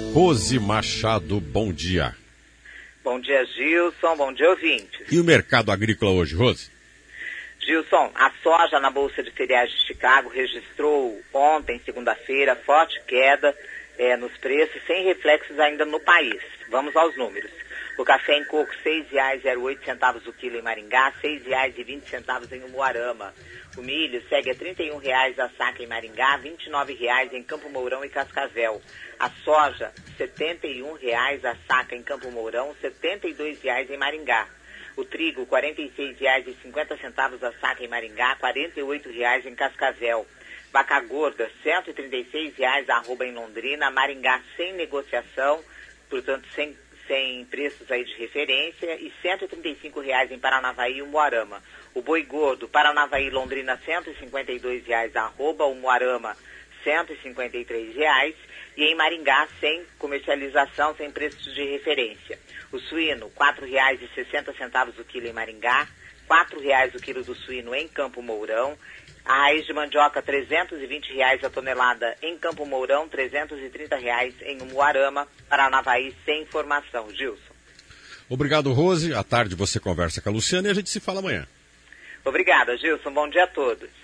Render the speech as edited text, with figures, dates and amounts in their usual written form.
Rose Machado, bom dia. Bom dia, Gilson. Bom dia, ouvintes. E o mercado agrícola hoje, Rose? Gilson, a soja na Bolsa de Cereais de Chicago registrou ontem, segunda-feira, forte queda nos preços, sem reflexos ainda no país. Vamos aos números. O café em coco, R$ 6,08 o quilo em Maringá, R$ 6,20 em Umuarama. O milho segue a R$ 31 a saca em Maringá, R$ 29 em Campo Mourão e Cascavel. A soja, R$ 71 a saca em Campo Mourão, R$ 72 em Maringá. O trigo, R$ 46,50 a saca em Maringá, R$ 48 em Cascavel. Vaca gorda, R$ 136 a arroba em Londrina, Maringá sem negociação, portanto sem preços aí de referência, e R$ 135 em Paranavaí e Umuarama. O boi gordo, Paranavaí e Londrina, R$ 152 a arroba, Umuarama, R$ 153, e em Maringá, sem comercialização, sem preços de referência. O suíno, R$ 4,60 o quilo em Maringá, R$ 4 o quilo do suíno em Campo Mourão. A raiz de mandioca, R$ 320 a tonelada em Campo Mourão, R$ 330 em Umuarama, Paranavaí, sem informação. Gilson. Obrigado, Rose. À tarde você conversa com a Luciana e a gente se fala amanhã. Obrigada, Gilson. Bom dia a todos.